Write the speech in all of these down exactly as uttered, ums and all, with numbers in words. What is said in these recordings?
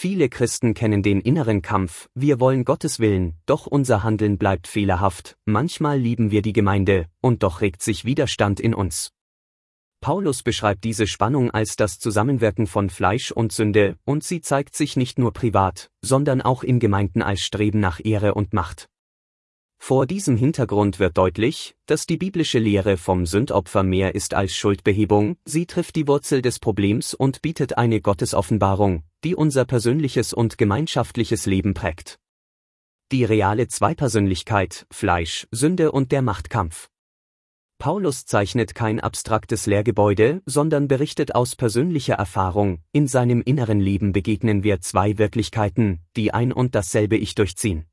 Viele Christen kennen den inneren Kampf, wir wollen Gottes Willen, doch unser Handeln bleibt fehlerhaft, manchmal lieben wir die Gemeinde, und doch regt sich Widerstand in uns. Paulus beschreibt diese Spannung als das Zusammenwirken von Fleisch und Sünde, und sie zeigt sich nicht nur privat, sondern auch in Gemeinden als Streben nach Ehre und Macht. Vor diesem Hintergrund wird deutlich, dass die biblische Lehre vom Sündopfer mehr ist als Schuldbehebung, sie trifft die Wurzel des Problems und bietet eine Gottesoffenbarung, die unser persönliches und gemeinschaftliches Leben prägt. Die reale Zweipersönlichkeit, Fleisch, Sünde und der Machtkampf. Paulus zeichnet kein abstraktes Lehrgebäude, sondern berichtet aus persönlicher Erfahrung, in seinem inneren Leben begegnen wir zwei Wirklichkeiten, die ein und dasselbe Ich durchziehen.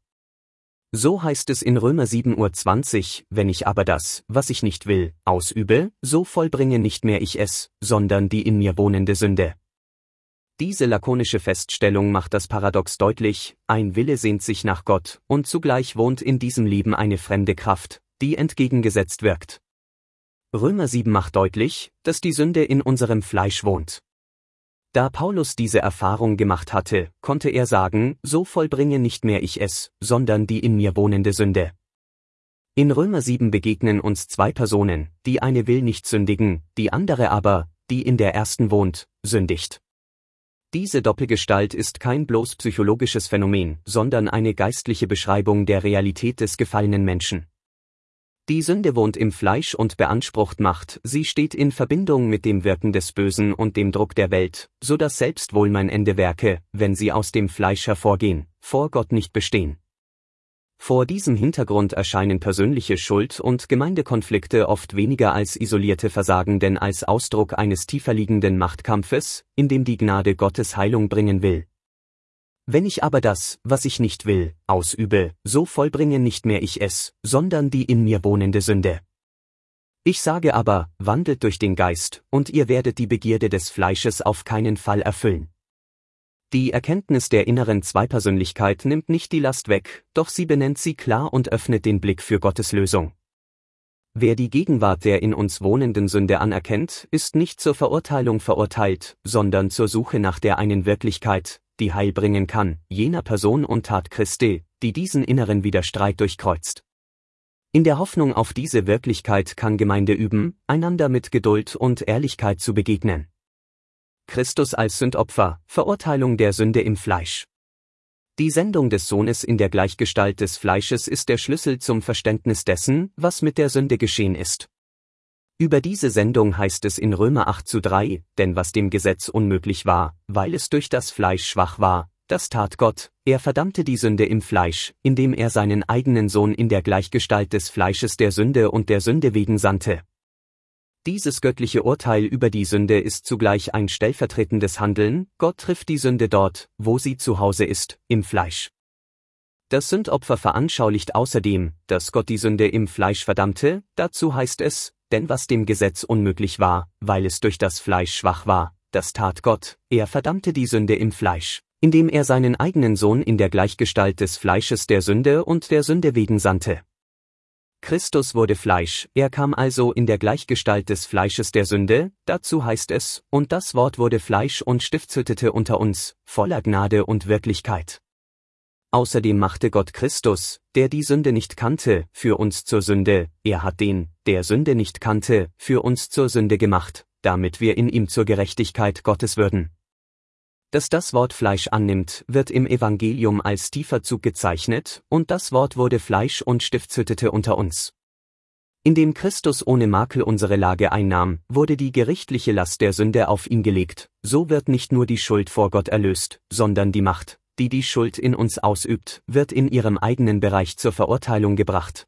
So heißt es in Römer sieben zwanzig, wenn ich aber das, was ich nicht will, ausübe, so vollbringe nicht mehr ich es, sondern die in mir wohnende Sünde. Diese lakonische Feststellung macht das Paradox deutlich, ein Wille sehnt sich nach Gott, und zugleich wohnt in diesem Leben eine fremde Kraft, die entgegengesetzt wirkt. Römer sieben macht deutlich, dass die Sünde in unserem Fleisch wohnt. Da Paulus diese Erfahrung gemacht hatte, konnte er sagen, so vollbringe nicht mehr ich es, sondern die in mir wohnende Sünde. In Römer sieben begegnen uns zwei Personen, die eine will nicht sündigen, die andere aber, die in der ersten wohnt, sündigt. Diese Doppelgestalt ist kein bloß psychologisches Phänomen, sondern eine geistliche Beschreibung der Realität des gefallenen Menschen. Die Sünde wohnt im Fleisch und beansprucht Macht, sie steht in Verbindung mit dem Wirken des Bösen und dem Druck der Welt, so dass selbst wohlmeinende Werke, wenn sie aus dem Fleisch hervorgehen, vor Gott nicht bestehen. Vor diesem Hintergrund erscheinen persönliche Schuld- und Gemeindekonflikte oft weniger als isolierte Versagen denn als Ausdruck eines tieferliegenden Machtkampfes, in dem die Gnade Gottes Heilung bringen will. Wenn ich aber das, was ich nicht will, ausübe, so vollbringe nicht mehr ich es, sondern die in mir wohnende Sünde. Ich sage aber, wandelt durch den Geist, und ihr werdet die Begierde des Fleisches auf keinen Fall erfüllen. Die Erkenntnis der inneren Zweipersönlichkeit nimmt nicht die Last weg, doch sie benennt sie klar und öffnet den Blick für Gottes Lösung. Wer die Gegenwart der in uns wohnenden Sünde anerkennt, ist nicht zur Verurteilung verurteilt, sondern zur Suche nach der einen Wirklichkeit, die Heil bringen kann, jener Person und Tat Christi, die diesen inneren Widerstreit durchkreuzt. In der Hoffnung auf diese Wirklichkeit kann Gemeinde üben, einander mit Geduld und Ehrlichkeit zu begegnen. Christus als Sündopfer, Verurteilung der Sünde im Fleisch. Die Sendung des Sohnes in der Gleichgestalt des Fleisches ist der Schlüssel zum Verständnis dessen, was mit der Sünde geschehen ist. Über diese Sendung heißt es in Römer acht zu drei, denn was dem Gesetz unmöglich war, weil es durch das Fleisch schwach war, das tat Gott, er verdammte die Sünde im Fleisch, indem er seinen eigenen Sohn in der Gleichgestalt des Fleisches der Sünde und der Sünde wegen sandte. Dieses göttliche Urteil über die Sünde ist zugleich ein stellvertretendes Handeln, Gott trifft die Sünde dort, wo sie zu Hause ist, im Fleisch. Das Sündopfer veranschaulicht außerdem, dass Gott die Sünde im Fleisch verdammte, dazu heißt es, denn was dem Gesetz unmöglich war, weil es durch das Fleisch schwach war, das tat Gott, er verdammte die Sünde im Fleisch, indem er seinen eigenen Sohn in der Gleichgestalt des Fleisches der Sünde und der Sünde wegen sandte. Christus wurde Fleisch, er kam also in der Gleichgestalt des Fleisches der Sünde, dazu heißt es, und das Wort wurde Fleisch und stiftshütete unter uns, voller Gnade und Wirklichkeit. Außerdem machte Gott Christus, der die Sünde nicht kannte, für uns zur Sünde, er hat den, der Sünde nicht kannte, für uns zur Sünde gemacht, damit wir in ihm zur Gerechtigkeit Gottes würden. Dass das Wort Fleisch annimmt, wird im Evangelium als Tieferzug gezeichnet, und das Wort wurde Fleisch und stiftshütete unter uns. Indem Christus ohne Makel unsere Lage einnahm, wurde die gerichtliche Last der Sünde auf ihn gelegt, so wird nicht nur die Schuld vor Gott erlöst, sondern die Macht, die die Schuld in uns ausübt, wird in ihrem eigenen Bereich zur Verurteilung gebracht.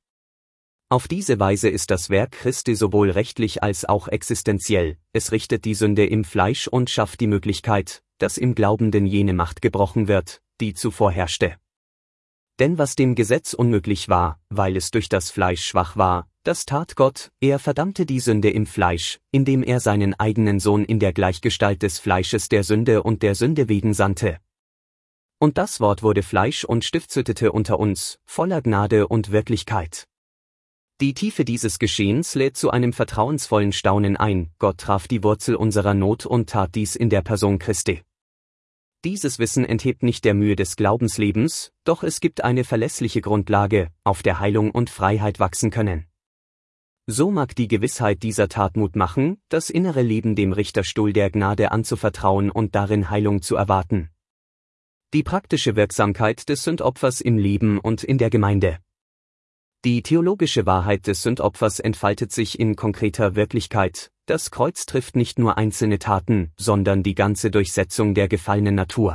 Auf diese Weise ist das Werk Christi sowohl rechtlich als auch existenziell, es richtet die Sünde im Fleisch und schafft die Möglichkeit, dass im Glaubenden jene Macht gebrochen wird, die zuvor herrschte. Denn was dem Gesetz unmöglich war, weil es durch das Fleisch schwach war, das tat Gott, er verdammte die Sünde im Fleisch, indem er seinen eigenen Sohn in der Gleichgestalt des Fleisches der Sünde und der Sünde wegen sandte. Und das Wort wurde Fleisch und stiftshütete unter uns, voller Gnade und Wirklichkeit. Die Tiefe dieses Geschehens lädt zu einem vertrauensvollen Staunen ein, Gott traf die Wurzel unserer Not und tat dies in der Person Christi. Dieses Wissen enthebt nicht der Mühe des Glaubenslebens, doch es gibt eine verlässliche Grundlage, auf der Heilung und Freiheit wachsen können. So mag die Gewissheit dieser Tat Mut machen, das innere Leben dem Richterstuhl der Gnade anzuvertrauen und darin Heilung zu erwarten. Die praktische Wirksamkeit des Sündopfers im Leben und in der Gemeinde. Die theologische Wahrheit des Sündopfers entfaltet sich in konkreter Wirklichkeit. Das Kreuz trifft nicht nur einzelne Taten, sondern die ganze Durchsetzung der gefallenen Natur.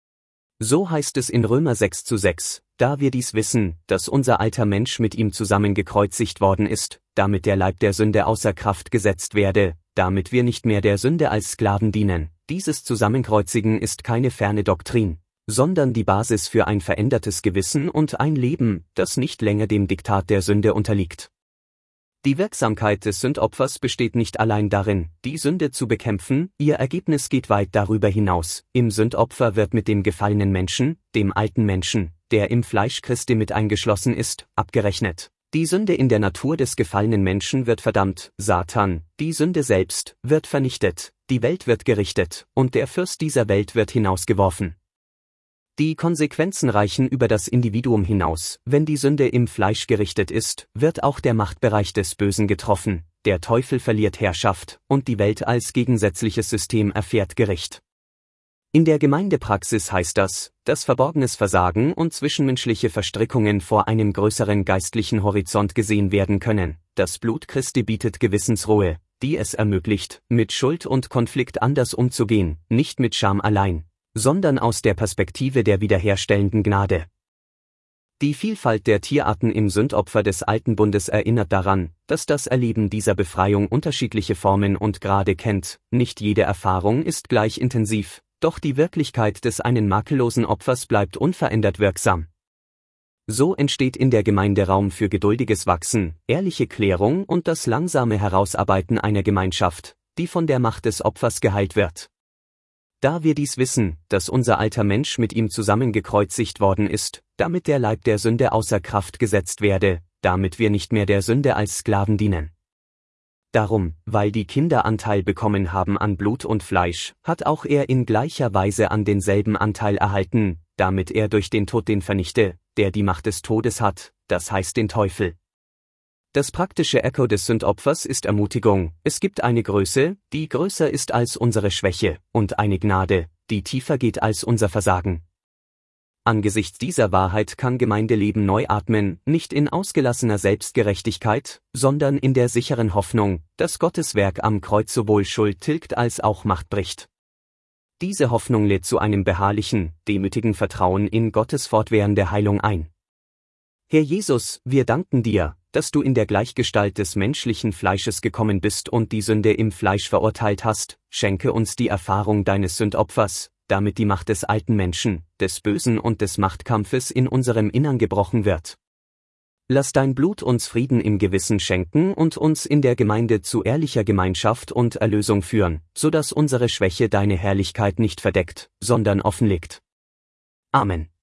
So heißt es in Römer sechs zu sechs, da wir dies wissen, dass unser alter Mensch mit ihm zusammen gekreuzigt worden ist, damit der Leib der Sünde außer Kraft gesetzt werde, damit wir nicht mehr der Sünde als Sklaven dienen. Dieses Zusammenkreuzigen ist keine ferne Doktrin, sondern die Basis für ein verändertes Gewissen und ein Leben, das nicht länger dem Diktat der Sünde unterliegt. Die Wirksamkeit des Sündopfers besteht nicht allein darin, die Sünde zu bekämpfen, ihr Ergebnis geht weit darüber hinaus. Im Sündopfer wird mit dem gefallenen Menschen, dem alten Menschen, der im Fleisch Christi mit eingeschlossen ist, abgerechnet. Die Sünde in der Natur des gefallenen Menschen wird verdammt, Satan, die Sünde selbst, wird vernichtet, die Welt wird gerichtet, und der Fürst dieser Welt wird hinausgeworfen. Die Konsequenzen reichen über das Individuum hinaus. Wenn die Sünde im Fleisch gerichtet ist, wird auch der Machtbereich des Bösen getroffen, der Teufel verliert Herrschaft, und die Welt als gegensätzliches System erfährt Gericht. In der Gemeindepraxis heißt das, dass verborgenes Versagen und zwischenmenschliche Verstrickungen vor einem größeren geistlichen Horizont gesehen werden können. Das Blut Christi bietet Gewissensruhe, die es ermöglicht, mit Schuld und Konflikt anders umzugehen, nicht mit Scham allein, sondern aus der Perspektive der wiederherstellenden Gnade. Die Vielfalt der Tierarten im Sündopfer des Alten Bundes erinnert daran, dass das Erleben dieser Befreiung unterschiedliche Formen und Grade kennt. Nicht jede Erfahrung ist gleich intensiv, doch die Wirklichkeit des einen makellosen Opfers bleibt unverändert wirksam. So entsteht in der Gemeinde Raum für geduldiges Wachsen, ehrliche Klärung und das langsame Herausarbeiten einer Gemeinschaft, die von der Macht des Opfers geheilt wird. Da wir dies wissen, dass unser alter Mensch mit ihm zusammen gekreuzigt worden ist, damit der Leib der Sünde außer Kraft gesetzt werde, damit wir nicht mehr der Sünde als Sklaven dienen. Darum, weil die Kinder Anteil bekommen haben an Blut und Fleisch, hat auch er in gleicher Weise an denselben Anteil erhalten, damit er durch den Tod den vernichte, der die Macht des Todes hat, das heißt den Teufel. Das praktische Echo des Sündopfers ist Ermutigung. Es gibt eine Größe, die größer ist als unsere Schwäche, und eine Gnade, die tiefer geht als unser Versagen. Angesichts dieser Wahrheit kann Gemeindeleben neu atmen, nicht in ausgelassener Selbstgerechtigkeit, sondern in der sicheren Hoffnung, dass Gottes Werk am Kreuz sowohl Schuld tilgt als auch Macht bricht. Diese Hoffnung lädt zu einem beharrlichen, demütigen Vertrauen in Gottes fortwährende Heilung ein. Herr Jesus, wir danken dir, dass du in der Gleichgestalt des menschlichen Fleisches gekommen bist und die Sünde im Fleisch verurteilt hast. Schenke uns die Erfahrung deines Sündopfers, damit die Macht des alten Menschen, des Bösen und des Machtkampfes in unserem Innern gebrochen wird. Lass dein Blut uns Frieden im Gewissen schenken und uns in der Gemeinde zu ehrlicher Gemeinschaft und Erlösung führen, so dass unsere Schwäche deine Herrlichkeit nicht verdeckt, sondern offenlegt. Amen.